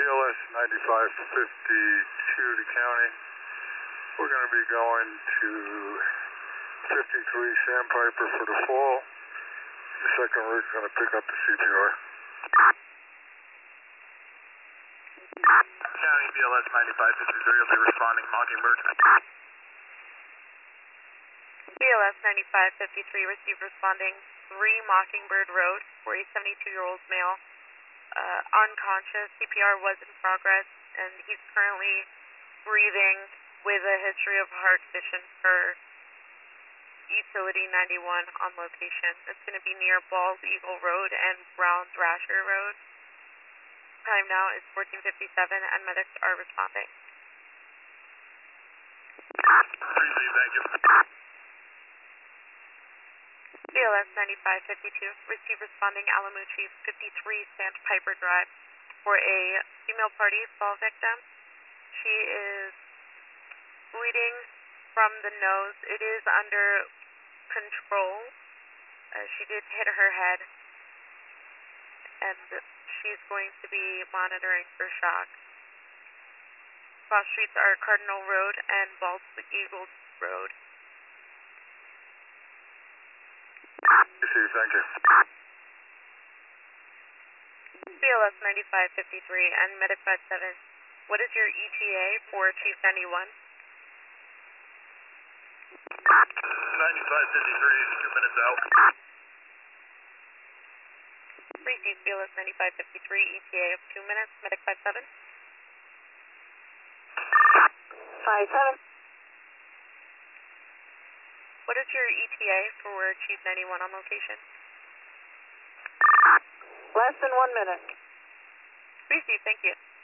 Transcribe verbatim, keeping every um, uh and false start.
L S ninety-five fifty-two to county. We're going to be going to fifty-three Sandpiper for the fall. The second rig's going to pick up the C P R. County B L S ninety-five fifty-three will be responding Mockingbird. B L S ninety-five fifty-three received responding three Mockingbird Road for a seventy-two-year-old male. Uh, unconscious, C P R was in progress, and he's currently breathing with a history of heart condition for Utility ninety-one on location. It's going to be near Balls Eagle Road and Brown Thrasher Road. Time now is fourteen fifty-seven, and medics are responding. Appreciate, thank you. B L S ninety-five fifty-two, receive responding Alamucci fifty-three Sandpiper Drive for a female party fall victim. She is bleeding from the nose. It is under control. Uh, she did hit her head, and she's going to be monitoring for shock. Cross streets are Cardinal Road and Bald Eagle Road. Receive, thank you. B L S ninety-five fifty-three and Medic five seven, what is your E T A for Chief ninety-one? ninety-five fifty-three is two minutes out. Receive B L S ninety-five fifty-three, E T A of two minutes, Medic five seven. five seven. What is your E T A for Chief ninety-one on location? Less than one minute. Receive, thank you.